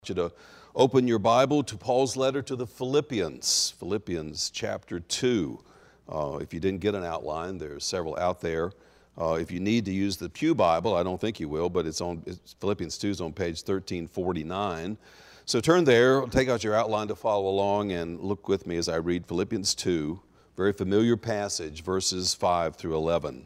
You to open your Bible to Paul's letter to the Philippians, Philippians chapter 2. If you didn't get an outline, there's several out there. If you need to use the Pew Bible, I don't think you will, but Philippians 2 is on page 1349. So turn there, take out your outline to follow along, and look with me as I read Philippians 2, very familiar passage, verses 5 through 11.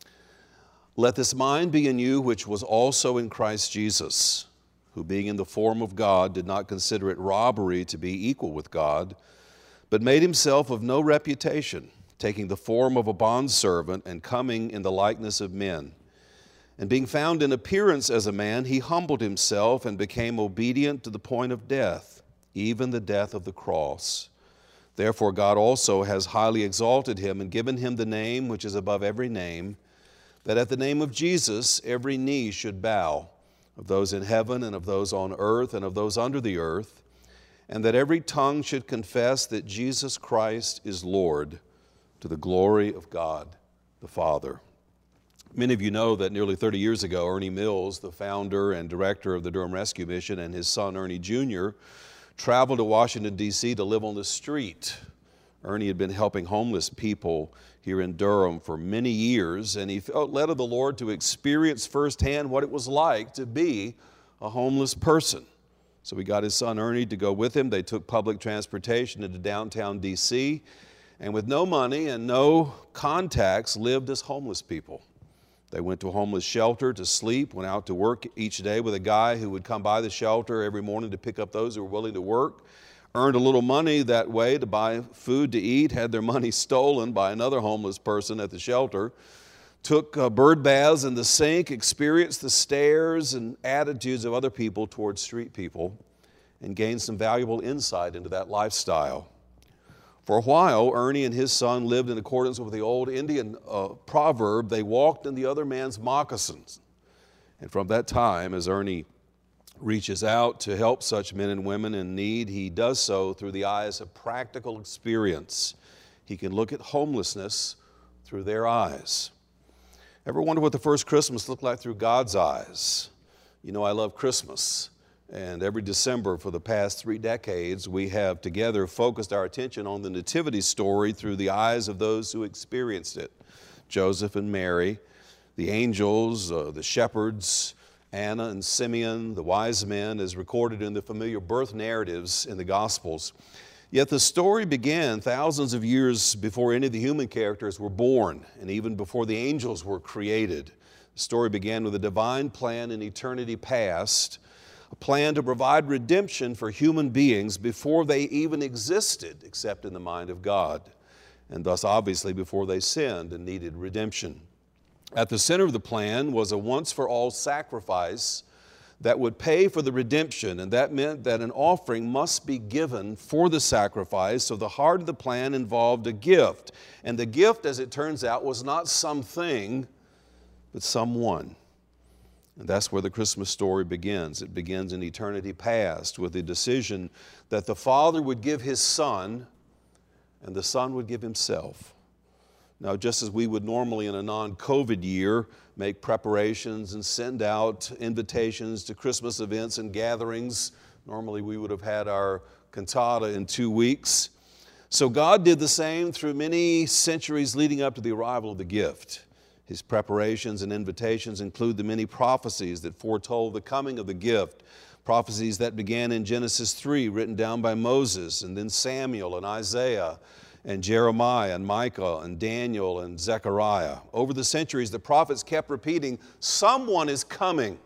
Let this mind be in you, which was also in Christ Jesus, who being in the form of God did not consider it robbery to be equal with God, but made himself of no reputation, taking the form of a bondservant and coming in the likeness of men. And being found in appearance as a man, he humbled himself and became obedient to the point of death, even the death of the cross. Therefore God also has highly exalted him and given him the name which is above every name, that at the name of Jesus every knee should bow, of those in heaven and of those on earth and of those under the earth, and that every tongue should confess that Jesus Christ is Lord, to the glory of God the Father. Many of you know that nearly 30 years ago, Ernie Mills, the founder and director of the Durham Rescue Mission, and his son Ernie Jr. traveled to Washington, D.C. to live on the street. Ernie had been helping homeless people here in Durham for many years, and he felt led of the Lord to experience firsthand what it was like to be a homeless person. So he got his son Ernie to go with him. They took public transportation into downtown D.C., and with no money and no contacts, lived as homeless people. They went to a homeless shelter to sleep, went out to work each day with a guy who would come by the shelter every morning to pick up those who were willing to work, earned a little money that way to buy food to eat, had their money stolen by another homeless person at the shelter, took bird baths in the sink, experienced the stares and attitudes of other people towards street people, and gained some valuable insight into that lifestyle. For a while, Ernie and his son lived in accordance with the old Indian proverb, they walked in the other man's moccasins. And from that time, as Ernie reaches out to help such men and women in need, he does so through the eyes of practical experience. He can look at homelessness through their eyes. Ever wonder what the first Christmas looked like through God's eyes? You know, I love Christmas, and every December for the past 3 decades, we have together focused our attention on the nativity story through the eyes of those who experienced it. Joseph and Mary, the angels, the shepherds, Anna and Simeon, the wise men, as recorded in the familiar birth narratives in the Gospels. Yet the story began thousands of years before any of the human characters were born, and even before the angels were created. The story began with a divine plan in eternity past, a plan to provide redemption for human beings before they even existed, except in the mind of God, and thus obviously before they sinned and needed redemption. At the center of the plan was a once-for-all sacrifice that would pay for the redemption, and that meant that an offering must be given for the sacrifice. So the heart of the plan involved a gift, and the gift, as it turns out, was not something, but someone. And that's where the Christmas story begins. It begins in eternity past with the decision that the Father would give His Son, and the Son would give Himself. Now, just as we would normally in a non-COVID year make preparations and send out invitations to Christmas events and gatherings, normally we would have had our cantata in 2 weeks. So God did the same through many centuries leading up to the arrival of the gift. His preparations and invitations include the many prophecies that foretold the coming of the gift, prophecies that began in Genesis 3, written down by Moses, and then Samuel and Isaiah, and Jeremiah and Micah and Daniel and Zechariah. Over the centuries, the prophets kept repeating, someone is coming.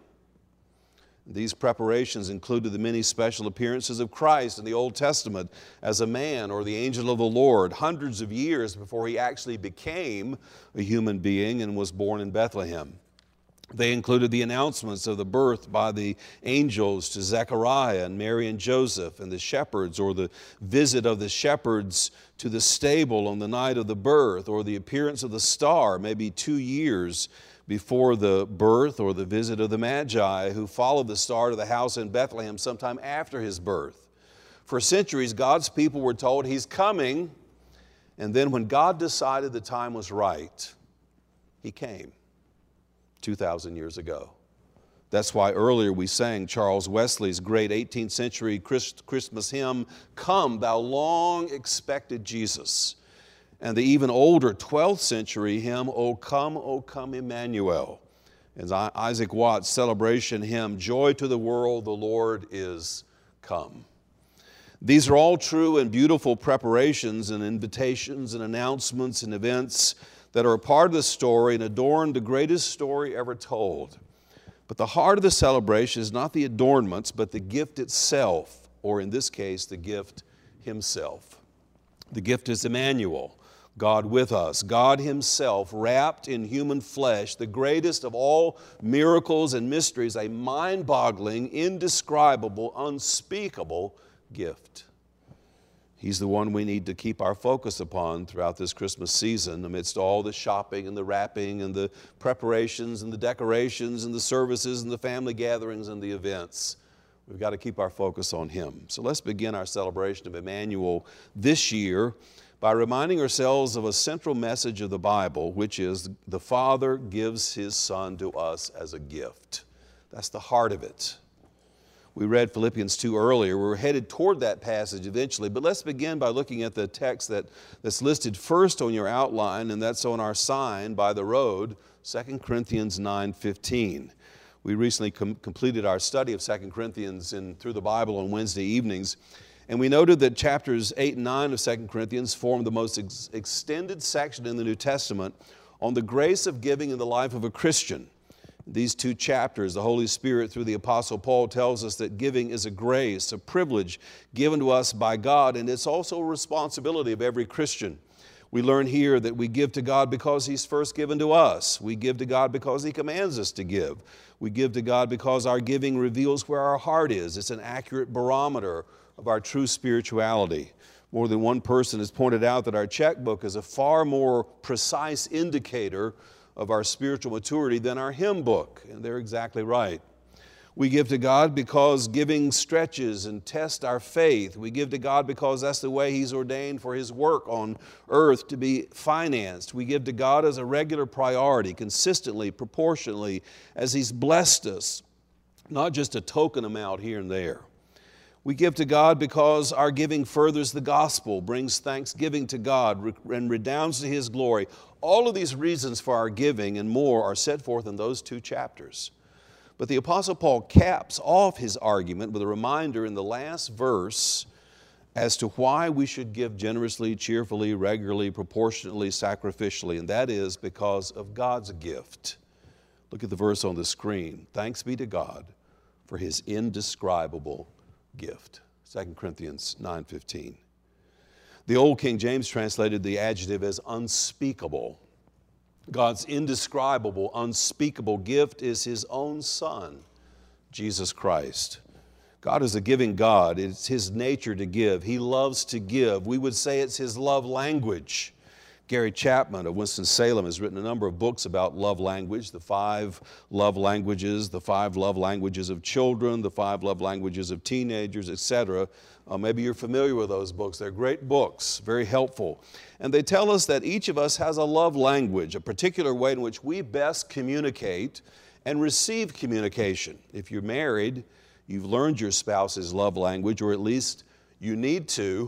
These preparations included the many special appearances of Christ in the Old Testament as a man or the angel of the Lord, hundreds of years before He actually became a human being and was born in Bethlehem. They included the announcements of the birth by the angels to Zechariah and Mary and Joseph and the shepherds, or the visit of the shepherds to the stable on the night of the birth, or the appearance of the star maybe 2 years before the birth, or the visit of the Magi who followed the star to the house in Bethlehem sometime after His birth. For centuries, God's people were told He's coming, and then when God decided the time was right, He came 2,000 years ago. That's why earlier we sang Charles Wesley's great 18th century Christmas hymn, "Come, thou long-expected Jesus," and the even older 12th century hymn, O come, Emmanuel," and Isaac Watts' celebration hymn, "Joy to the world, the Lord is come." These are all true and beautiful preparations and invitations and announcements and events that are a part of the story and adorn the greatest story ever told. But the heart of the celebration is not the adornments, but the gift itself, or in this case, the gift Himself. The gift is Emmanuel, God with us, God Himself wrapped in human flesh, the greatest of all miracles and mysteries, a mind-boggling, indescribable, unspeakable gift. He's the one we need to keep our focus upon throughout this Christmas season, amidst all the shopping and the wrapping and the preparations and the decorations and the services and the family gatherings and the events. We've got to keep our focus on Him. So let's begin our celebration of Emmanuel this year by reminding ourselves of a central message of the Bible, which is the Father gives His Son to us as a gift. That's the heart of it. We read Philippians 2 earlier. We're headed toward that passage eventually, but let's begin by looking at the text that's listed first on your outline, and that's on our sign by the road, 2 Corinthians 9:15. We recently completed our study of 2 Corinthians through the Bible on Wednesday evenings, and we noted that chapters 8 and 9 of 2 Corinthians form the most extended section in the New Testament on the grace of giving in the life of a Christian. These two chapters, the Holy Spirit through the Apostle Paul tells us that giving is a grace, a privilege given to us by God, and it's also a responsibility of every Christian. We learn here that we give to God because He's first given to us. We give to God because He commands us to give. We give to God because our giving reveals where our heart is. It's an accurate barometer of our true spirituality. More than one person has pointed out that our checkbook is a far more precise indicator of our spiritual maturity than our hymn book, and they're exactly right. We give to God because giving stretches and tests our faith. We give to God because that's the way He's ordained for His work on earth to be financed. We give to God as a regular priority, consistently, proportionally, as He's blessed us, not just a token amount here and there. We give to God because our giving furthers the gospel, brings thanksgiving to God, and redounds to His glory. All of these reasons for our giving and more are set forth in those two chapters. But the Apostle Paul caps off his argument with a reminder in the last verse as to why we should give generously, cheerfully, regularly, proportionately, sacrificially, and that is because of God's gift. Look at the verse on the screen. Thanks be to God for His indescribable gift. 2 Corinthians 9:15. The old King James translated the adjective as unspeakable. God's indescribable, unspeakable gift is His own Son, Jesus Christ. God is a giving God. It's His nature to give. He loves to give. We would say it's His love language. Gary Chapman of Winston-Salem has written a number of books about love language, the 5 love languages, the 5 love languages of children, the 5 love languages of teenagers, etc. Maybe you're familiar with those books. They're great books, very helpful. And they tell us that each of us has a love language, a particular way in which we best communicate and receive communication. If you're married, you've learned your spouse's love language, or at least you need to.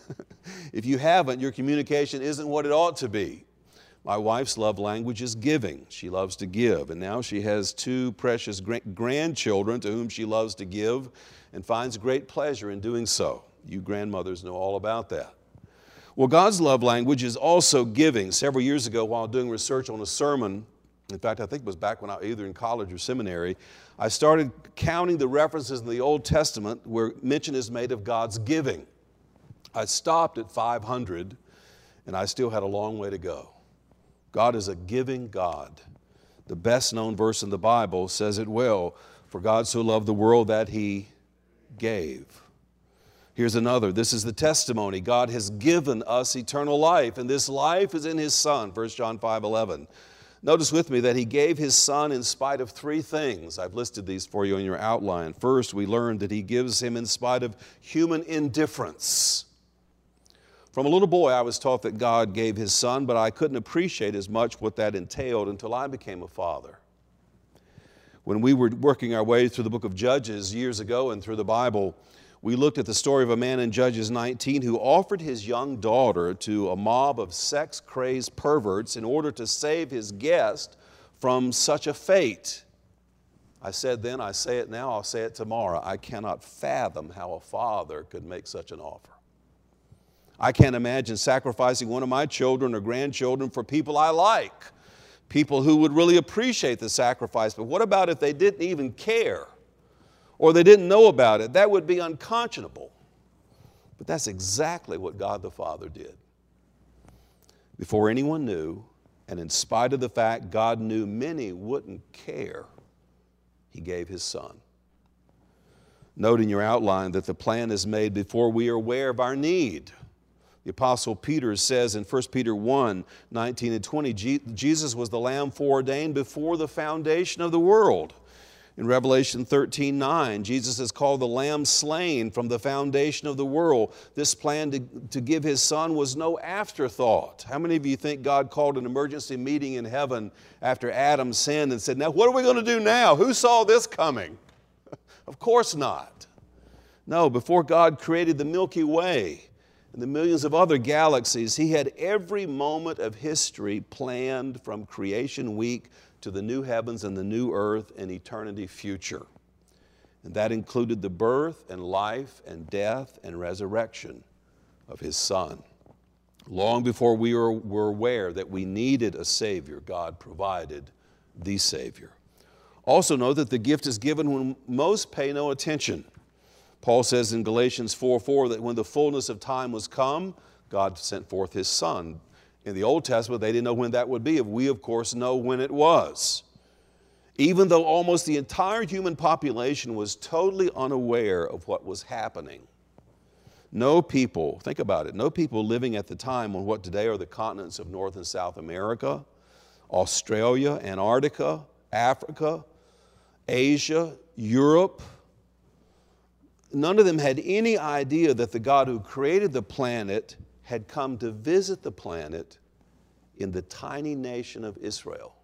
If you haven't, your communication isn't what it ought to be. My wife's love language is giving. She loves to give, and now she has 2 precious grandchildren to whom she loves to give and finds great pleasure in doing so. You grandmothers know all about that. Well, God's love language is also giving. Several years ago, while doing research on a sermon, in fact, I think it was back when I was either in college or seminary, I started counting the references in the Old Testament where mention is made of God's giving. I stopped at 500, and I still had a long way to go. God is a giving God. The best known verse in the Bible says it well, for God so loved the world that He gave. Here's another. This is the testimony. God has given us eternal life, and this life is in His Son, 1 John 5:11. Notice with me that He gave His Son in spite of 3 things. I've listed these for you in your outline. First, we learned that He gives Him in spite of human indifference. From a little boy, I was taught that God gave His Son, but I couldn't appreciate as much what that entailed until I became a father. When we were working our way through the book of Judges years ago and through the Bible, we looked at the story of a man in Judges 19 who offered his young daughter to a mob of sex-crazed perverts in order to save his guest from such a fate. I said then, I say it now, I'll say it tomorrow. I cannot fathom how a father could make such an offer. I can't imagine sacrificing one of my children or grandchildren for people I like, people who would really appreciate the sacrifice. But what about if they didn't even care or they didn't know about it? That would be unconscionable. But that's exactly what God the Father did. Before anyone knew, and in spite of the fact God knew many wouldn't care, He gave His Son. Note in your outline that the plan is made before we are aware of our need. The Apostle Peter says in 1 Peter 1, 19 and 20, Jesus was the Lamb foreordained before the foundation of the world. In Revelation 13, 9, Jesus is called the Lamb slain from the foundation of the world. This plan to give His Son was no afterthought. How many of you think God called an emergency meeting in heaven after Adam sinned and said, now what are we going to do now? Who saw this coming? Of course not. No, before God created the Milky Way and the millions of other galaxies, He had every moment of history planned from creation week to the new heavens and the new earth and eternity future. And that included the birth and life and death and resurrection of His Son. Long before we were aware that we needed a Savior, God provided the Savior. Also note that the gift is given when most pay no attention. Paul says in Galatians 4:4 that when the fullness of time was come, God sent forth His Son. In the Old Testament, they didn't know when that would be. We, of course, know when it was. Even though almost the entire human population was totally unaware of what was happening. No people, think about it, no people living at the time on what today are the continents of North and South America, Australia, Antarctica, Africa, Asia, Europe. None of them had any idea that the God who created the planet had come to visit the planet in the tiny nation of Israel.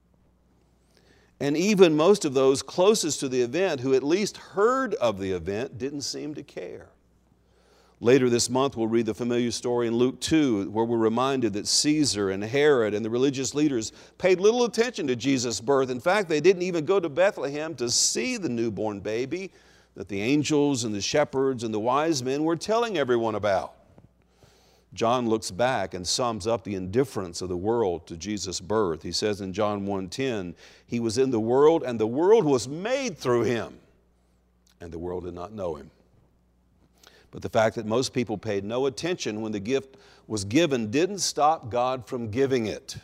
And even most of those closest to the event, who at least heard of the event, didn't seem to care. Later this month, we'll read the familiar story in Luke 2, where we're reminded that Caesar and Herod and the religious leaders paid little attention to Jesus' birth. In fact, they didn't even go to Bethlehem to see the newborn baby that the angels and the shepherds and the wise men were telling everyone about. John looks back and sums up the indifference of the world to Jesus' birth. He says in John 1:10, He was in the world and the world was made through Him, and the world did not know Him. But the fact that most people paid no attention when the gift was given didn't stop God from giving it.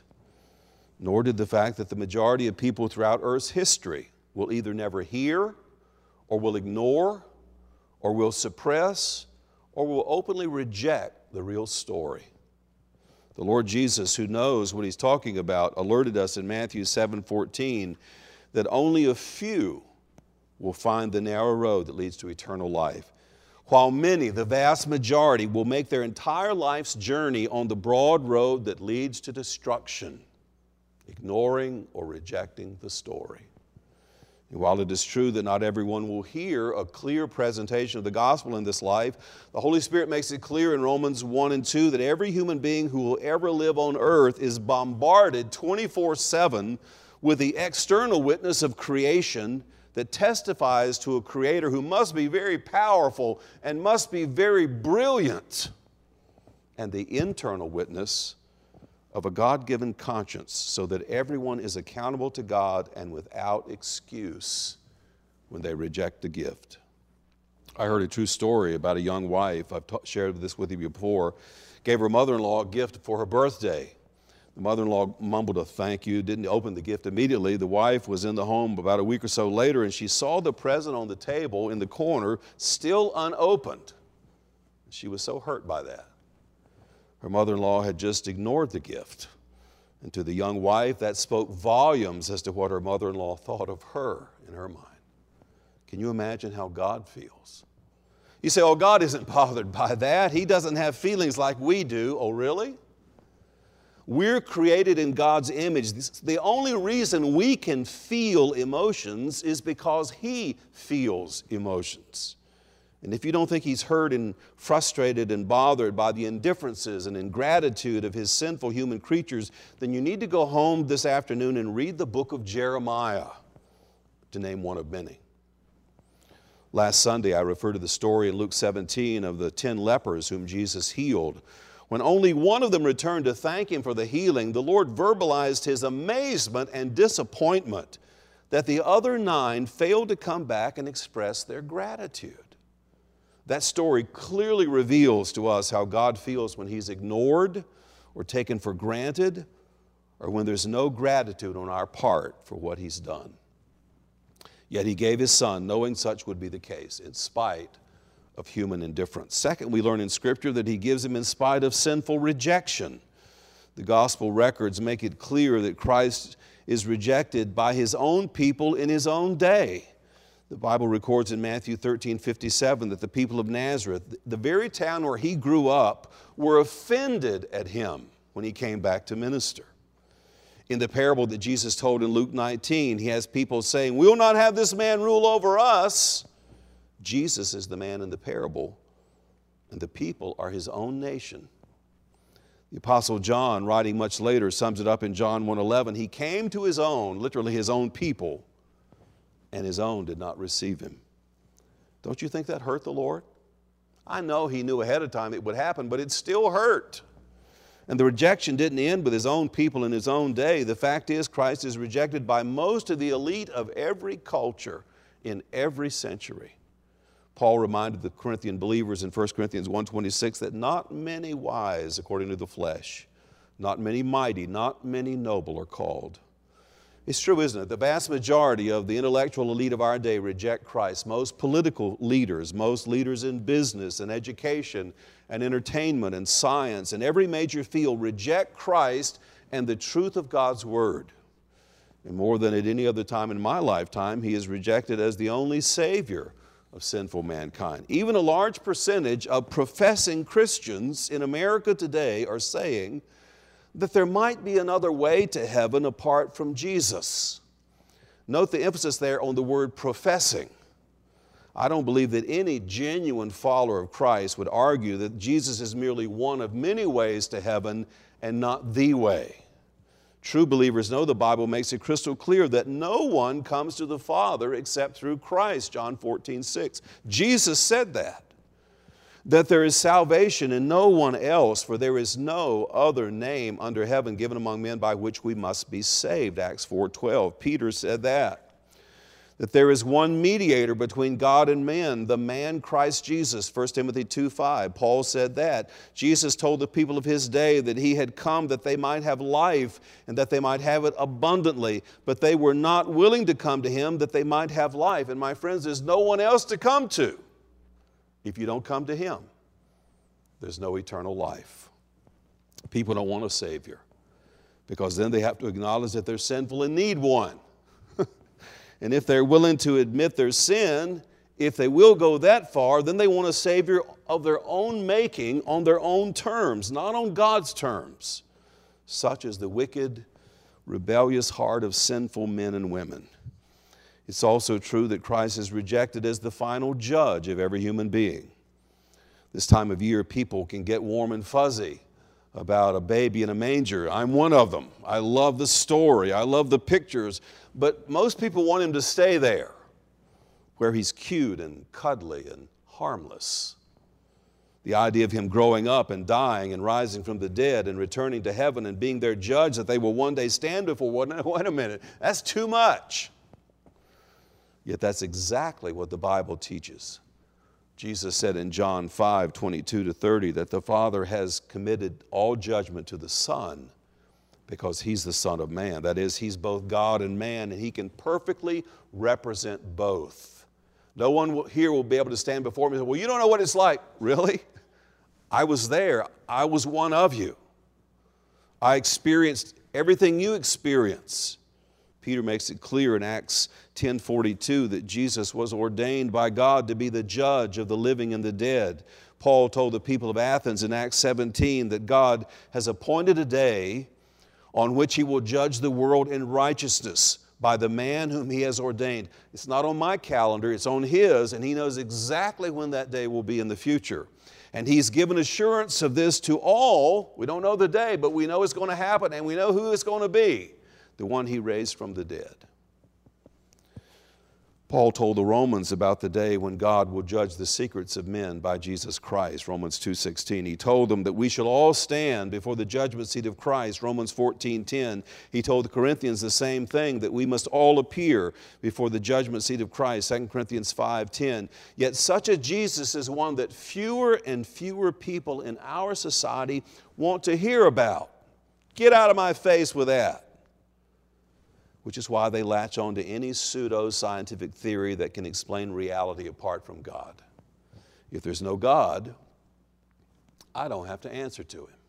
Nor did the fact that the majority of people throughout Earth's history will either never hear, or will ignore, or will suppress, or will openly reject the real story. The Lord Jesus, who knows what He's talking about, alerted us in Matthew 7:14 that only a few will find the narrow road that leads to eternal life, while many, the vast majority, will make their entire life's journey on the broad road that leads to destruction, ignoring or rejecting the story. And while it is true that not everyone will hear a clear presentation of the gospel in this life, the Holy Spirit makes it clear in Romans 1 and 2 that every human being who will ever live on earth is bombarded 24/7 with the external witness of creation that testifies to a Creator who must be very powerful and must be very brilliant, and the internal witness of a God-given conscience, so that everyone is accountable to God and without excuse when they reject the gift. I heard a true story about a young wife. I've shared this with you before. Gave her mother-in-law a gift for her birthday. The mother-in-law mumbled a thank you, didn't open the gift immediately. The wife was in the home about a week or so later, and she saw the present on the table in the corner, still unopened. She was so hurt by that. Her mother-in-law had just ignored the gift. And to the young wife, that spoke volumes as to what her mother-in-law thought of her in her mind. Can you imagine how God feels? You say, oh, God isn't bothered by that. He doesn't have feelings like we do. Oh, really? We're created in God's image. The only reason we can feel emotions is because He feels emotions. And if you don't think He's hurt and frustrated and bothered by the indifferences and ingratitude of His sinful human creatures, then you need to go home this afternoon and read the book of Jeremiah, to name one of many. Last Sunday, I referred to the story in Luke 17 of the 10 lepers whom Jesus healed. When only one of them returned to thank Him for the healing, the Lord verbalized His amazement and disappointment that the other 9 failed to come back and express their gratitude. That story clearly reveals to us how God feels when He's ignored or taken for granted, or when there's no gratitude on our part for what He's done. Yet He gave His Son, knowing such would be the case, in spite of human indifference. Second, we learn in Scripture that He gives Him in spite of sinful rejection. The gospel records make it clear that Christ is rejected by His own people in His own day. The Bible records in Matthew 13:57 that the people of Nazareth, the very town where He grew up, were offended at Him when He came back to minister. In the parable that Jesus told in Luke 19, He has people saying, "We will not have this man rule over us." Jesus is the man in the parable, and the people are His own nation. The Apostle John, writing much later, sums it up in John 1:11. He came to His own, literally His own people, and His own did not receive Him. Don't you think that hurt the Lord? I know He knew ahead of time it would happen, but it still hurt. And the rejection didn't end with His own people in His own day. The fact is, Christ is rejected by most of the elite of every culture in every century. Paul reminded the Corinthian believers in 1 Corinthians 1:26 that not many wise according to the flesh, not many mighty, not many noble are called. It's true, isn't it? The vast majority of the intellectual elite of our day reject Christ. Most political leaders, most leaders in business and education and entertainment and science and every major field reject Christ and the truth of God's Word. And more than at any other time in my lifetime, He is rejected as the only Savior of sinful mankind. Even a large percentage of professing Christians in America today are saying that there might be another way to heaven apart from Jesus. Note the emphasis there on the word professing. I don't believe that any genuine follower of Christ would argue that Jesus is merely one of many ways to heaven and not the way. True believers know the Bible makes it crystal clear that no one comes to the Father except through Christ, John 14:6. Jesus said that there is salvation in no one else, for there is no other name under heaven given among men by which we must be saved, Acts 4:12. Peter said that there is one mediator between God and men, the man Christ Jesus, 1 Timothy 2:5. Paul said that. Jesus told the people of His day that He had come that they might have life and that they might have it abundantly, but they were not willing to come to Him that they might have life. And my friends, there's no one else to come to. If you don't come to Him, there's no eternal life. People don't want a Savior because then they have to acknowledge that they're sinful and need one. And if they're willing to admit their sin, if they will go that far, then they want a Savior of their own making on their own terms, not on God's terms. Such is the wicked, rebellious heart of sinful men and women. It's also true that Christ is rejected as the final judge of every human being. This time of year, people can get warm and fuzzy about a baby in a manger. I'm one of them. I love the story. I love the pictures. But most people want Him to stay there, where He's cute and cuddly and harmless. The idea of Him growing up and dying and rising from the dead and returning to heaven and being their judge that they will one day stand before, wait a minute, that's too much. Yet that's exactly what the Bible teaches. Jesus said in John 5:22-30 that the Father has committed all judgment to the Son because He's the Son of Man. That is, He's both God and man, and He can perfectly represent both. No one here will be able to stand before me and say, well, you don't know what it's like. Really? I was there. I was one of you. I experienced everything you experience. Peter makes it clear in Acts 10:42 that Jesus was ordained by God to be the judge of the living and the dead. Paul told the people of Athens in Acts 17 that God has appointed a day on which he will judge the world in righteousness by the man whom he has ordained. It's not on my calendar, it's on his, and he knows exactly when that day will be in the future. And he's given assurance of this to all. We don't know the day, but we know it's going to happen, and we know who it's going to be, the one he raised from the dead. Paul told the Romans about the day when God will judge the secrets of men by Jesus Christ, Romans 2:16. He told them that we shall all stand before the judgment seat of Christ, Romans 14:10. He told the Corinthians the same thing, that we must all appear before the judgment seat of Christ, 2 Corinthians 5:10. Yet such a Jesus is one that fewer and fewer people in our society want to hear about. Get out of my face with that. Which is why they latch on to any pseudo-scientific theory that can explain reality apart from God. If there's no God, I don't have to answer to him.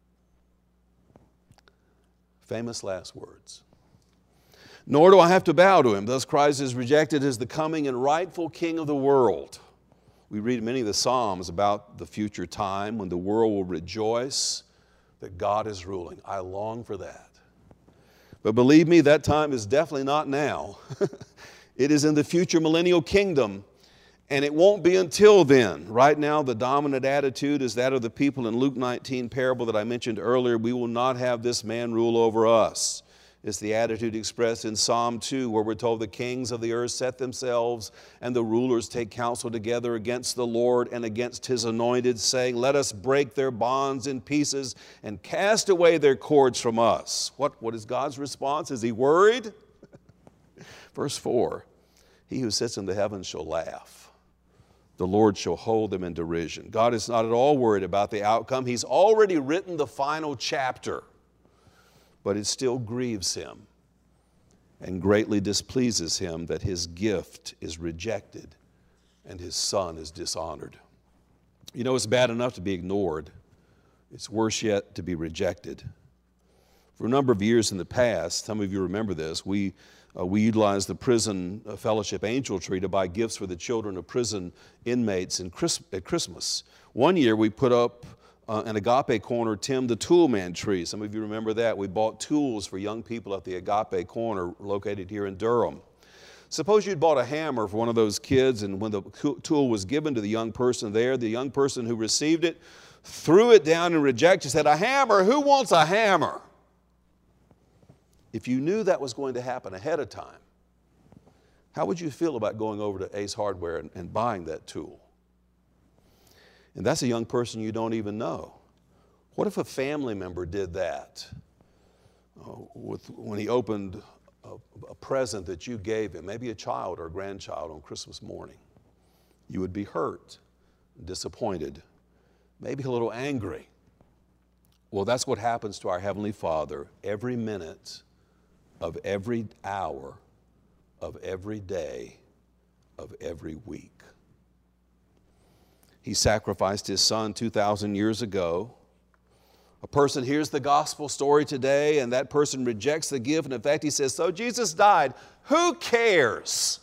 Famous last words. Nor do I have to bow to him. Thus Christ is rejected as the coming and rightful King of the world. We read many of the Psalms about the future time when the world will rejoice that God is ruling. I long for that. But believe me, that time is definitely not now. It is in the future millennial kingdom, and it won't be until then. Right now, the dominant attitude is that of the people in Luke 19 parable that I mentioned earlier. We will not have this man rule over us. It's the attitude expressed in Psalm 2, where we're told the kings of the earth set themselves and the rulers take counsel together against the Lord and against his anointed, saying, let us break their bonds in pieces and cast away their cords from us. What is God's response? Is he worried? Verse 4, he who sits in the heavens shall laugh. The Lord shall hold them in derision. God is not at all worried about the outcome. He's already written the final chapter. But it still grieves him and greatly displeases him that his gift is rejected and his son is dishonored. You know, it's bad enough to be ignored. It's worse yet to be rejected. For a number of years in the past, some of you remember this, we utilized the prison fellowship angel tree to buy gifts for the children of prison inmates at Christmas. One year we put up an Agape Corner Tim the Toolman tree. Some of you remember that. We bought tools for young people at the Agape Corner located here in Durham. Suppose you'd bought a hammer for one of those kids, and when the tool was given to the young person there, the young person who received it threw it down and rejected, said, a hammer? Who wants a hammer? If you knew that was going to happen ahead of time, how would you feel about going over to Ace Hardware and buying that tool? And that's a young person you don't even know. What if a family member did that when he opened a present that you gave him, maybe a child or a grandchild on Christmas morning? You would be hurt, disappointed, maybe a little angry. Well, that's what happens to our Heavenly Father every minute of every hour of every day of every week. He sacrificed his son 2,000 years ago. A person hears the gospel story today and that person rejects the gift. And in fact, he says, so Jesus died. Who cares?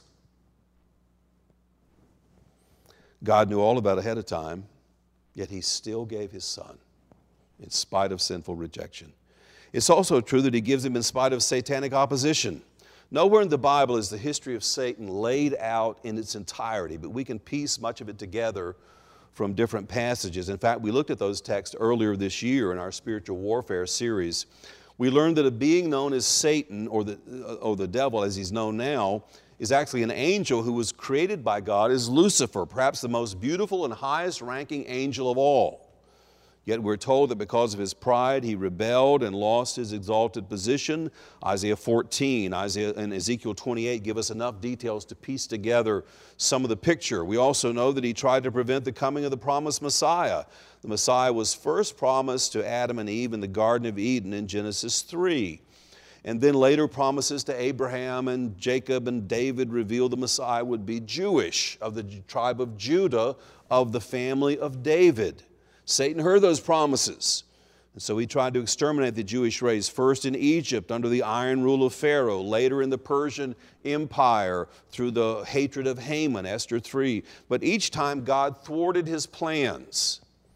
God knew all about it ahead of time, yet he still gave his son in spite of sinful rejection. It's also true that he gives him in spite of satanic opposition. Nowhere in the Bible is the history of Satan laid out in its entirety, but we can piece much of it together from different passages. In fact, we looked at those texts earlier this year in our spiritual warfare series. We learned that a being known as Satan, or the devil as he's known now, is actually an angel who was created by God as Lucifer, perhaps the most beautiful and highest ranking angel of all. Yet we're told that because of his pride, he rebelled and lost his exalted position. Isaiah 14, Isaiah and Ezekiel 28 give us enough details to piece together some of the picture. We also know that he tried to prevent the coming of the promised Messiah. The Messiah was first promised to Adam and Eve in the Garden of Eden in Genesis 3. And then later promises to Abraham and Jacob and David revealed the Messiah would be Jewish, of the tribe of Judah, of the family of David. Satan heard those promises, and so he tried to exterminate the Jewish race, first in Egypt under the iron rule of Pharaoh, later in the Persian Empire through the hatred of Haman, Esther 3. But each time God thwarted his plans.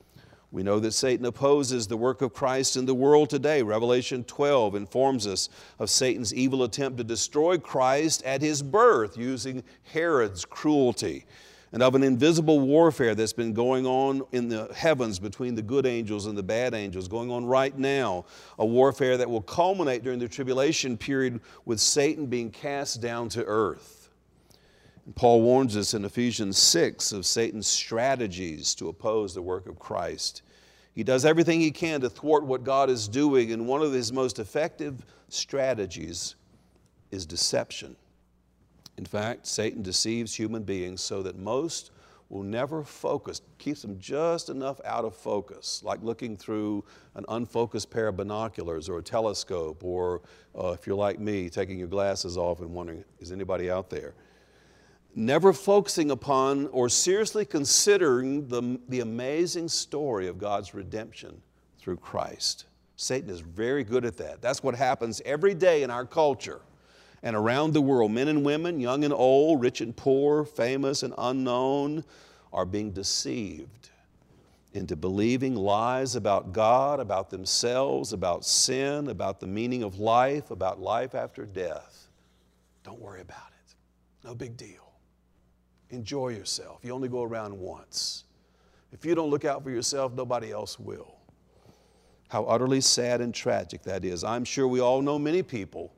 We know that Satan opposes the work of Christ in the world today. Revelation 12 informs us of Satan's evil attempt to destroy Christ at his birth using Herod's cruelty, and of an invisible warfare that's been going on in the heavens between the good angels and the bad angels, going on right now, a warfare that will culminate during the tribulation period with Satan being cast down to earth. And Paul warns us in Ephesians 6 of Satan's strategies to oppose the work of Christ. He does everything he can to thwart what God is doing, and one of his most effective strategies is deception. In fact, Satan deceives human beings so that most will never focus, keeps them just enough out of focus, like looking through an unfocused pair of binoculars or a telescope, or if you're like me, taking your glasses off and wondering, is anybody out there? Never focusing upon or seriously considering the amazing story of God's redemption through Christ. Satan is very good at that. That's what happens every day in our culture and around the world. Men and women, young and old, rich and poor, famous and unknown, are being deceived into believing lies about God, about themselves, about sin, about the meaning of life, about life after death. Don't worry about it. No big deal. Enjoy yourself. You only go around once. If you don't look out for yourself, nobody else will. How utterly sad and tragic that is. I'm sure we all know many people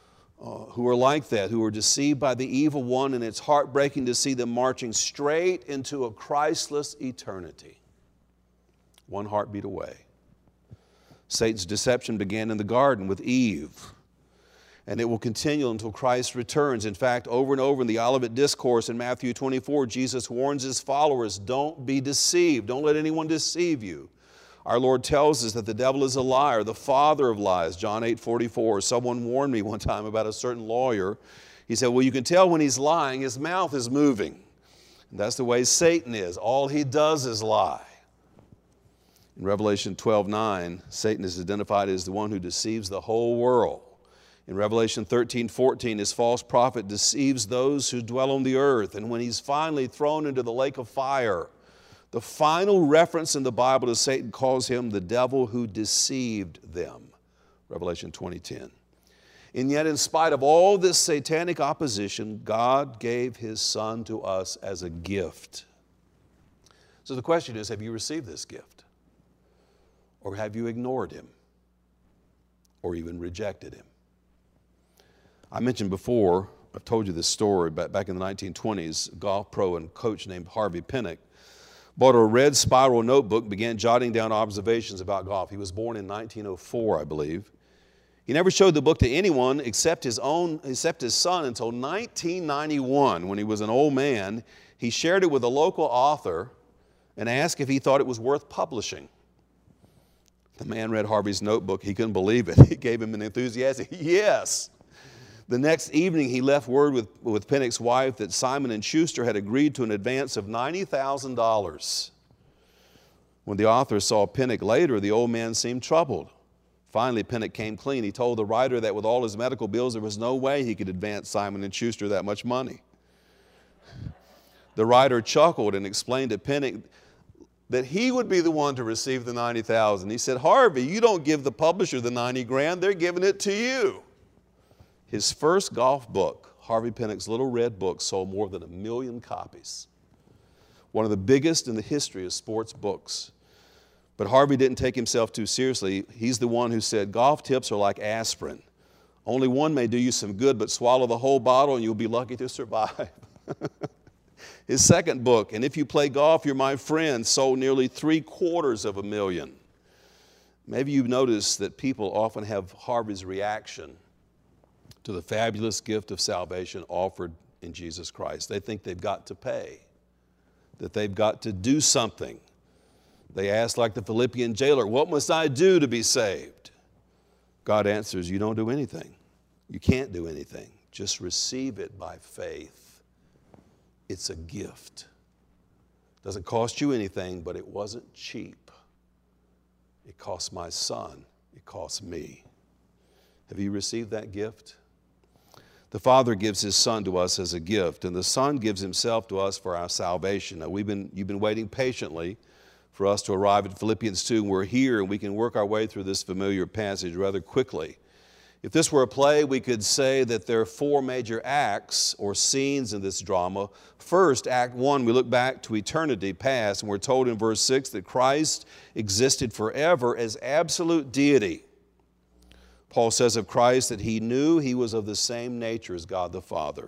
who are like that, who are deceived by the evil one, and it's heartbreaking to see them marching straight into a Christless eternity, one heartbeat away. Satan's deception began in the garden with Eve, and it will continue until Christ returns. In fact, over and over in the Olivet Discourse in Matthew 24, Jesus warns his followers, don't be deceived. Don't let anyone deceive you. Our Lord tells us that the devil is a liar, the father of lies, John 8:44. Someone warned me one time about a certain lawyer. He said, well, you can tell when he's lying, his mouth is moving. And that's the way Satan is. All he does is lie. In Revelation 12:9, Satan is identified as the one who deceives the whole world. In Revelation 13:14, his false prophet deceives those who dwell on the earth. And when he's finally thrown into the lake of fire, the final reference in the Bible to Satan calls him the devil who deceived them. Revelation 20:10. And yet, in spite of all this satanic opposition, God gave his Son to us as a gift. So the question is, have you received this gift? Or have you ignored him? Or even rejected him? I mentioned before, I've told you this story, back in the 1920s, a golf pro and coach named Harvey Pinnock bought a red spiral notebook, began jotting down observations about golf. He was born in 1904, I believe. He never showed the book to anyone except his son until 1991, when he was an old man. He shared it with a local author and asked if he thought it was worth publishing. The man read Harvey's notebook. He couldn't believe it. It gave him an enthusiastic yes. The next evening, he left word with Pinnock's wife that Simon & Schuster had agreed to an advance of $90,000. When the author saw Pinnock later, the old man seemed troubled. Finally, Pinnock came clean. He told the writer that with all his medical bills, there was no way he could advance Simon & Schuster that much money. The writer chuckled and explained to Pinnock that he would be the one to receive the $90,000. He said, Harvey, you don't give the publisher the $90,000, they're giving it to you. His first golf book, Harvey Pinnock's Little Red Book, sold more than 1 million copies. One of the biggest in the history of sports books. But Harvey didn't take himself too seriously. He's the one who said, golf tips are like aspirin. Only one may do you some good, but swallow the whole bottle and you'll be lucky to survive. His second book, And If You Play Golf, You're My Friend, sold nearly 750,000. Maybe you've noticed that people often have Harvey's reaction to the fabulous gift of salvation offered in Jesus Christ. They think they've got to pay, that they've got to do something. They ask, like the Philippian jailer, what must I do to be saved? God answers, you don't do anything. You can't do anything. Just receive it by faith. It's a gift. Doesn't cost you anything, but it wasn't cheap. It cost my son. It cost me. Have you received that gift? The Father gives his Son to us as a gift, and the Son gives himself to us for our salvation. Now, you've been waiting patiently for us to arrive at Philippians 2, and we're here and we can work our way through this familiar passage rather quickly. If this were a play, we could say that there are four major acts or scenes in this drama. First, Act 1, we look back to eternity past, and we're told in verse 6 that Christ existed forever as absolute deity. Paul says of Christ that he knew he was of the same nature as God the Father.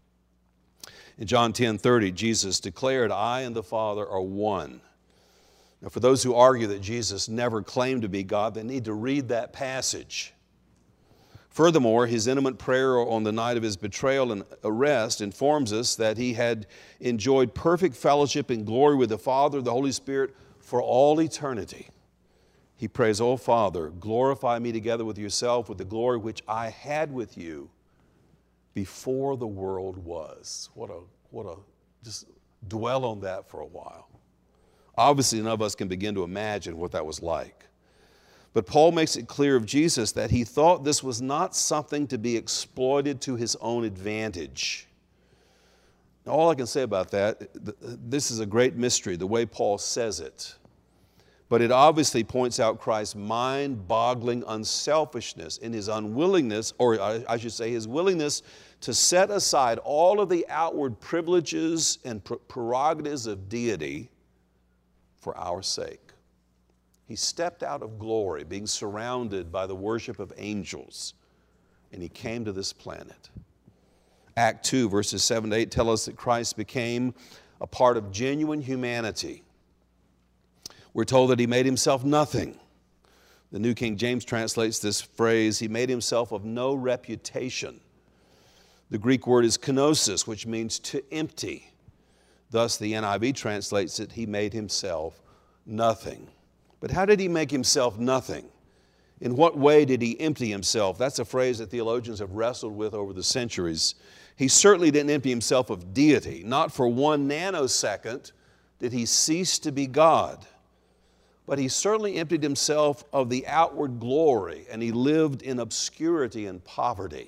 In John 10:30, Jesus declared, "I and the Father are one." Now, for those who argue that Jesus never claimed to be God, they need to read that passage. Furthermore, his intimate prayer on the night of his betrayal and arrest informs us that he had enjoyed perfect fellowship and glory with the Father, the Holy Spirit, for all eternity. He prays, "O Father, glorify me together with yourself with the glory which I had with you before the world was." Just dwell on that for a while. Obviously, none of us can begin to imagine what that was like. But Paul makes it clear of Jesus that he thought this was not something to be exploited to his own advantage. Now, all I can say about that, this is a great mystery, the way Paul says it. But it obviously points out Christ's mind-boggling unselfishness in his unwillingness, or I should say his willingness to set aside all of the outward privileges and prerogatives of deity for our sake. He stepped out of glory, being surrounded by the worship of angels, and he came to this planet. Act 2, verses 7 to 8 tell us that Christ became a part of genuine humanity. We're told that he made himself nothing. The New King James translates this phrase, he made himself of no reputation. The Greek word is kenosis, which means to empty. Thus, the NIV translates it, he made himself nothing. But how did he make himself nothing? In what way did he empty himself? That's a phrase that theologians have wrestled with over the centuries. He certainly didn't empty himself of deity. Not for 1 nanosecond did he cease to be God. But he certainly emptied himself of the outward glory, and he lived in obscurity and poverty.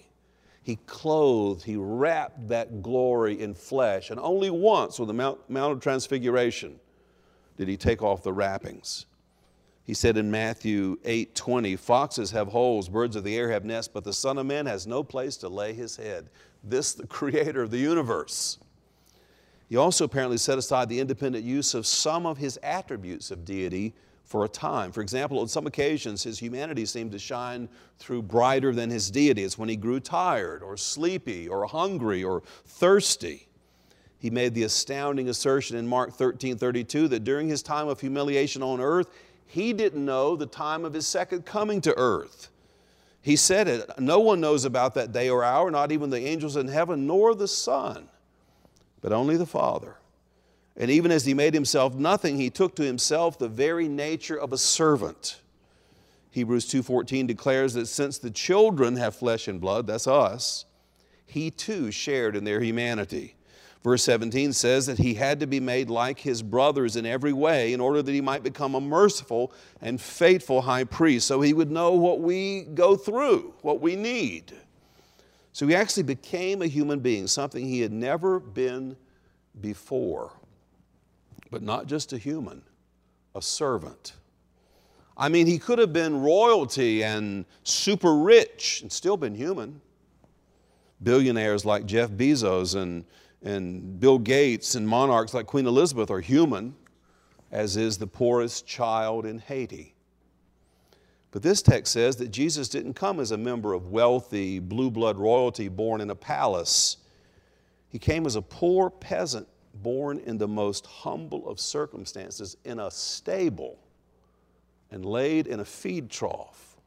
He wrapped that glory in flesh, and only once on the Mount of Transfiguration did he take off the wrappings. He said in Matthew 8:20, "Foxes have holes, birds of the air have nests, but the Son of Man has no place to lay his head." This, the creator of the universe. He also apparently set aside the independent use of some of his attributes of deity for a time. For example, on some occasions, his humanity seemed to shine through brighter than his deity. It's when he grew tired or sleepy or hungry or thirsty. He made the astounding assertion in Mark 13:32 that during his time of humiliation on earth, he didn't know the time of his second coming to earth. He said it, no one knows about that day or hour, not even the angels in heaven, nor the Son, but only the Father. And even as he made himself nothing, he took to himself the very nature of a servant. Hebrews 2:14 declares that since the children have flesh and blood, that's us, he too shared in their humanity. Verse 17 says that he had to be made like his brothers in every way in order that he might become a merciful and faithful high priest, so he would know what we go through, what we need. So he actually became a human being, something he had never been before. But not just a human, a servant. I mean, he could have been royalty and super rich and still been human. Billionaires like Jeff Bezos and Bill Gates and monarchs like Queen Elizabeth are human, as is the poorest child in Haiti. But this text says that Jesus didn't come as a member of wealthy, blue blood royalty born in a palace. He came as a poor peasant born in the most humble of circumstances in a stable and laid in a feed trough.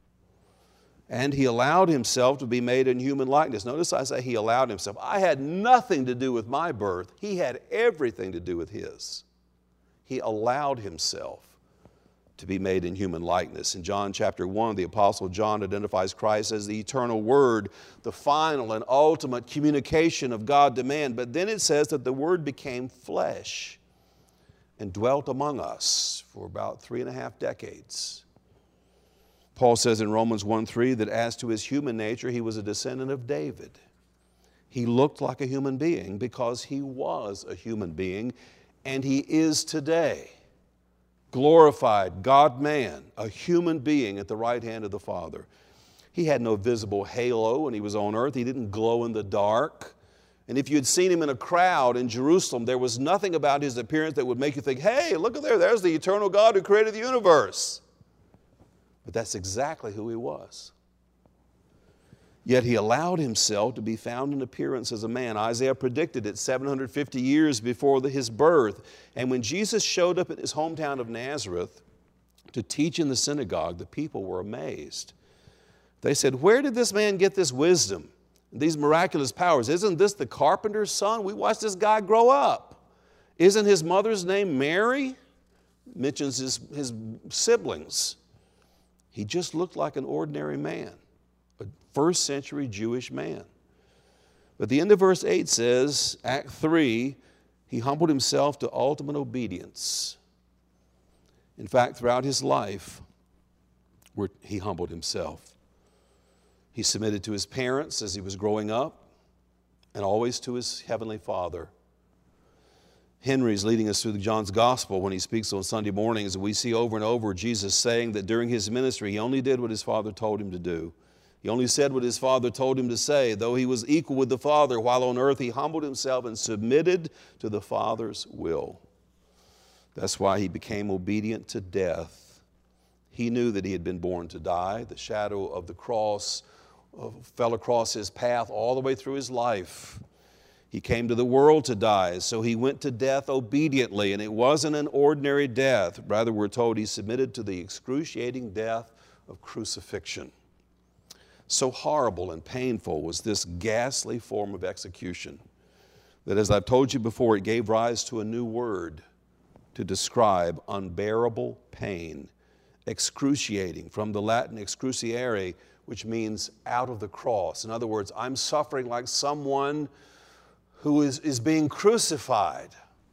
And he allowed himself to be made in human likeness. Notice I say he allowed himself. I had nothing to do with my birth. He had everything to do with his. He allowed himself to be made in human likeness. In John chapter 1, the Apostle John identifies Christ as the eternal Word, the final and ultimate communication of God to man. But then it says that the Word became flesh and dwelt among us for about 3.5 decades. Paul says in Romans 1:3 that as to his human nature, he was a descendant of David. He looked like a human being because he was a human being, and he is today. glorified God-man, a human being at the right hand of the Father. He had no visible halo when he was on earth. He didn't glow in the dark. And if you had seen him in a crowd in Jerusalem, there was nothing about his appearance that would make you think, hey, look at there, there's the eternal God who created the universe. But that's exactly who he was. Yet he allowed himself to be found in appearance as a man. Isaiah predicted it 750 years before his birth. And when Jesus showed up at his hometown of Nazareth to teach in the synagogue, the people were amazed. They said, where did this man get this wisdom, these miraculous powers? Isn't this the carpenter's son? We watched this guy grow up. Isn't his mother's name Mary? Mentions his siblings. He just looked like an ordinary man, a first century Jewish man. But the end of verse 8 says, Act 3, he humbled himself to ultimate obedience. In fact, throughout his life, he humbled himself. He submitted to his parents as he was growing up, and always to his heavenly Father. Henry's leading us through John's Gospel when he speaks on Sunday mornings, and we see over and over Jesus saying that during his ministry, he only did what his Father told him to do. He only said what his Father told him to say. Though he was equal with the Father while on earth, he humbled himself and submitted to the Father's will. That's why he became obedient to death. He knew that he had been born to die. The shadow of the cross fell across his path all the way through his life. He came to the world to die, so he went to death obediently, and it wasn't an ordinary death. Rather, we're told he submitted to the excruciating death of crucifixion. So horrible and painful was this ghastly form of execution that, as I've told you before, it gave rise to a new word to describe unbearable pain. Excruciating, from the Latin excruciare, which means out of the cross. In other words, I'm suffering like someone who is being crucified.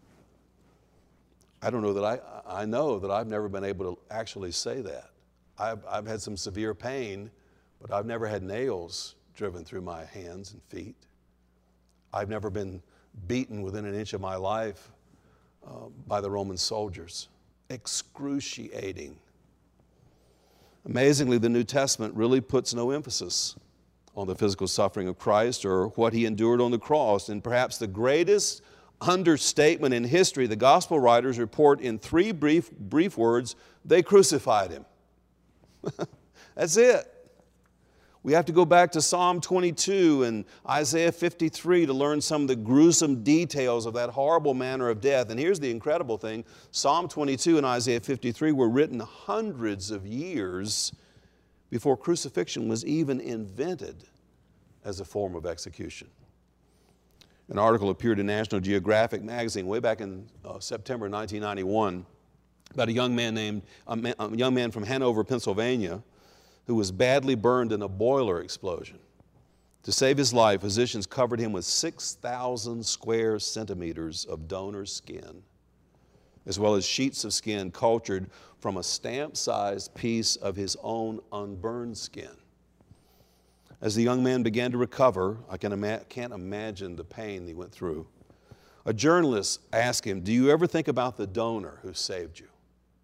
I don't know that I know that I've never been able to actually say that. I've had some severe pain, but I've never had nails driven through my hands and feet. I've never been beaten within an inch of my life by the Roman soldiers. Excruciating. Amazingly, the New Testament really puts no emphasis on the physical suffering of Christ or what he endured on the cross. And perhaps the greatest understatement in history, the gospel writers report in three brief words, they crucified him. That's it. We have to go back to Psalm 22 and Isaiah 53 to learn some of the gruesome details of that horrible manner of death. And here's the incredible thing. Psalm 22 and Isaiah 53 were written hundreds of years before crucifixion was even invented as a form of execution. An article appeared in National Geographic magazine way back in September 1991 about a young man from Hanover, Pennsylvania, who was badly burned in a boiler explosion. To save his life, physicians covered him with 6,000 square centimeters of donor skin, as well as sheets of skin cultured from a stamp-sized piece of his own unburned skin. As the young man began to recover, I can't imagine the pain he went through. A journalist asked him, "Do you ever think about the donor who saved you?"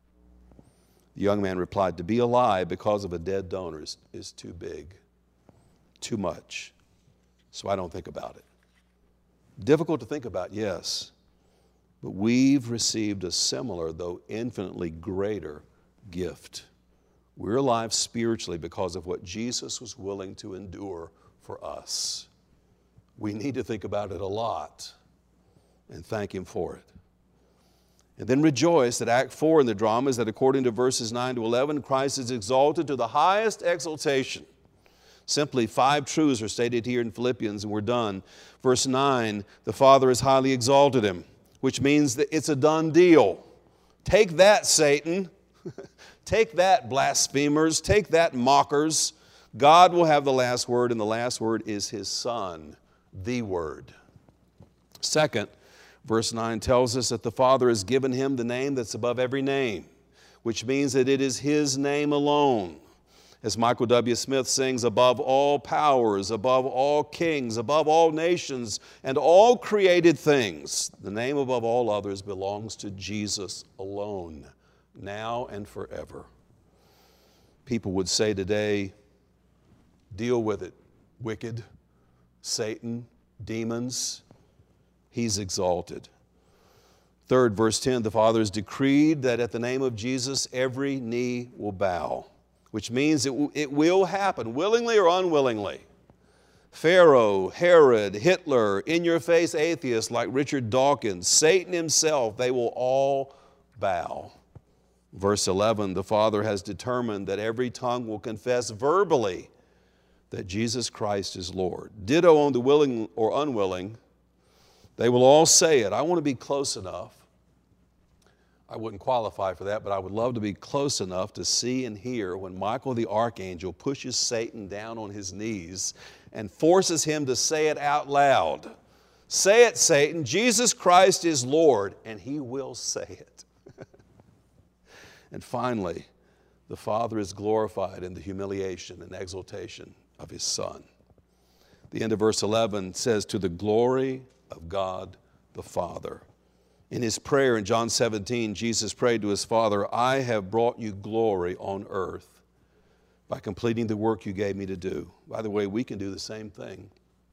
The young man replied, "To be alive because of a dead donor is too big, too much, so I don't think about it." Difficult to think about, yes, but we've received a similar, though infinitely greater, gift. We're alive spiritually because of what Jesus was willing to endure for us. We need to think about it a lot and thank Him for it. And then rejoice that Act 4 in the drama is that according to verses 9 to 11, Christ is exalted to the highest exaltation. Simply 5 truths are stated here in Philippians, and we're done. Verse 9, the Father has highly exalted Him, which means that it's a done deal. Take that, Satan. Take that, blasphemers. Take that, mockers. God will have the last word, and the last word is His Son, the Word. Second, verse 9 tells us that the Father has given Him the name that's above every name, which means that it is His name alone. As Michael W. Smith sings, above all powers, above all kings, above all nations, and all created things, the name above all others belongs to Jesus alone. now and forever. People would say today, deal with it, wicked, Satan, demons. He's exalted. Third, verse 10, the Father has decreed that at the name of Jesus every knee will bow, which means it will happen, willingly or unwillingly. Pharaoh, Herod, Hitler, in-your-face atheists like Richard Dawkins, Satan himself, they will all bow. Verse 11, the Father has determined that every tongue will confess verbally that Jesus Christ is Lord. Ditto on the willing or unwilling, they will all say it. I want to be close enough. I wouldn't qualify for that, but I would love to be close enough to see and hear when Michael the archangel pushes Satan down on his knees and forces him to say it out loud. Say it, Satan, Jesus Christ is Lord, and he will say it. And finally, the Father is glorified in the humiliation and exaltation of His Son. The end of verse 11 says, to the glory of God the Father. In His prayer in John 17, Jesus prayed to His Father, I have brought you glory on earth by completing the work you gave me to do. By the way, we can do the same thing.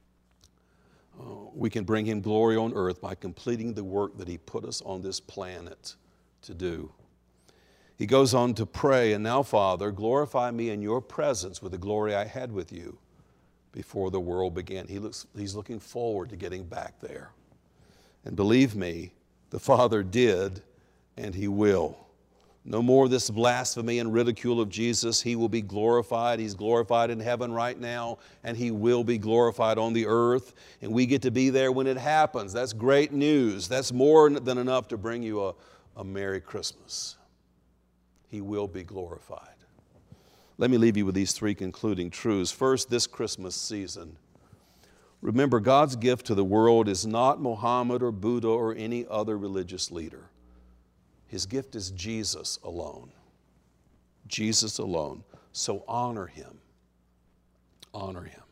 We can bring Him glory on earth by completing the work that He put us on this planet to do. He goes on to pray, and now, Father, glorify me in your presence with the glory I had with you before the world began. He's looking forward to getting back there. And believe me, the Father did, and He will. No more of this blasphemy and ridicule of Jesus. He will be glorified. He's glorified in heaven right now, and He will be glorified on the earth. And we get to be there when it happens. That's great news. That's more than enough to bring you a Merry Christmas. He will be glorified. Let me leave you with these three concluding truths. First, this Christmas season, remember, God's gift to the world is not Muhammad or Buddha or any other religious leader. His gift is Jesus alone. Jesus alone. So honor Him. Honor Him.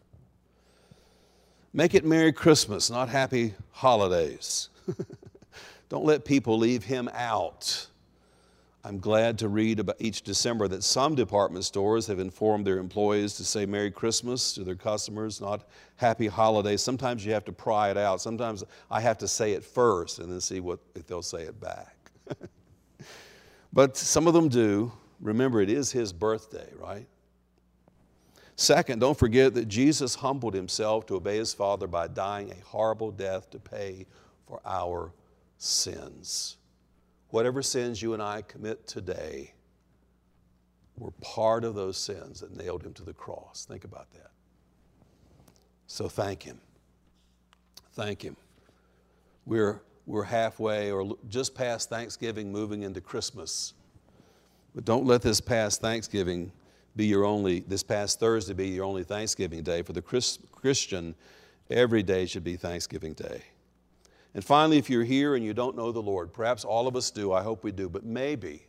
Make it Merry Christmas, not Happy Holidays. Don't let people leave Him out. I'm glad to read about each December that some department stores have informed their employees to say Merry Christmas to their customers, not Happy Holidays. Sometimes you have to pry it out. Sometimes I have to say it first and then see if they'll say it back. But some of them do. Remember, it is His birthday, right? Second, don't forget that Jesus humbled Himself to obey His Father by dying a horrible death to pay for our sins. Whatever sins you and I commit today were part of those sins that nailed Him to the cross. Think about that. So thank Him. Thank Him. We're halfway or just past Thanksgiving, moving into Christmas. But don't let this past Thanksgiving be this past Thursday be your only Thanksgiving day. For the Christian, every day should be Thanksgiving Day. And finally, if you're here and you don't know the Lord, perhaps all of us do, I hope we do, but maybe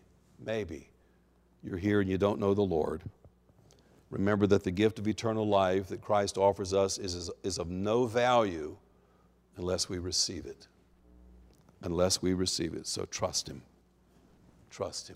you're here and you don't know the Lord. Remember that the gift of eternal life that Christ offers us is of no value unless we receive it. Unless we receive it. So trust Him. Trust Him.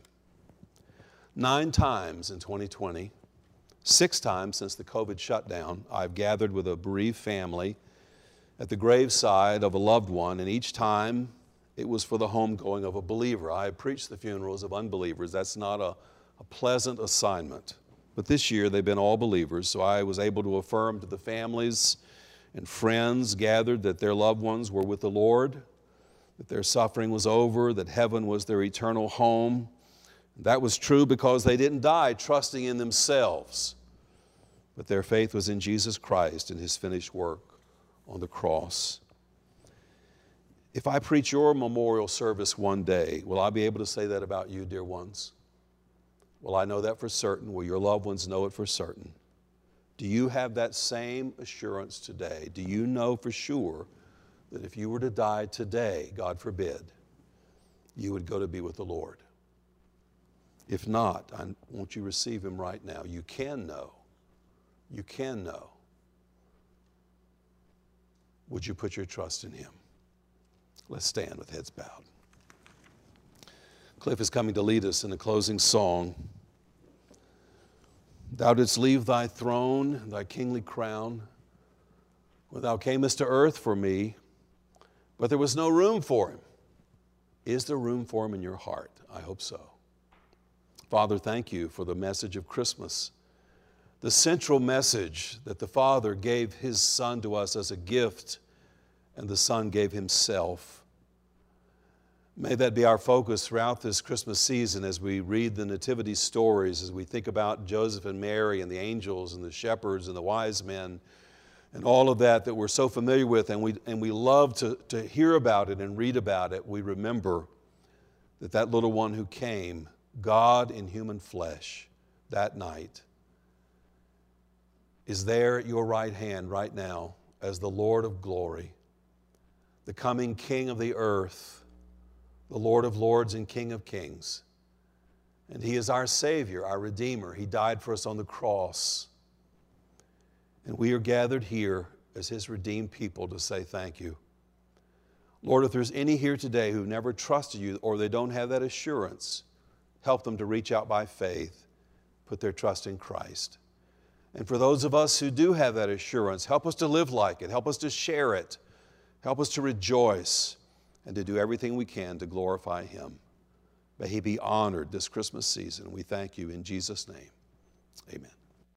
9 times in 2020, 6 times since the COVID shutdown, I've gathered with a bereaved family at the graveside of a loved one, and each time it was for the homegoing of a believer. I have preached the funerals of unbelievers. That's not a pleasant assignment. But this year they've been all believers, so I was able to affirm to the families and friends gathered that their loved ones were with the Lord, that their suffering was over, that heaven was their eternal home. That was true because they didn't die trusting in themselves, but their faith was in Jesus Christ and His finished work on the cross. If I preach your memorial service one day, will I be able to say that about you, dear ones? Will I know that for certain? Will your loved ones know it for certain? Do you have that same assurance today? Do you know for sure that if you were to die today, God forbid, you would go to be with the Lord? If not, won't you receive Him right now? You can know. You can know. Would you put your trust in Him? Let's stand with heads bowed. Cliff is coming to lead us in the closing song. Thou didst leave thy throne, thy kingly crown, when thou camest to earth for me, but there was no room for him. Is there room for him in your heart? I hope so. Father, thank you for the message of Christmas, the central message that the Father gave his Son to us as a gift, and the Son gave himself. May that be our focus throughout this Christmas season as we read the nativity stories, as we think about Joseph and Mary and the angels and the shepherds and the wise men and all of that we're so familiar with, and we love to hear about it and read about it. We remember that little one who came, God in human flesh, that night, is there at your right hand right now as the Lord of glory, the coming King of the earth, the Lord of lords and King of kings. And he is our Savior, our Redeemer. He died for us on the cross. And we are gathered here as his redeemed people to say thank you. Lord, if there's any here today who've never trusted you or they don't have that assurance, help them to reach out by faith, put their trust in Christ. And for those of us who do have that assurance, help us to live like it. Help us to share it. Help us to rejoice and to do everything we can to glorify him. May he be honored this Christmas season. We thank you in Jesus' name. Amen.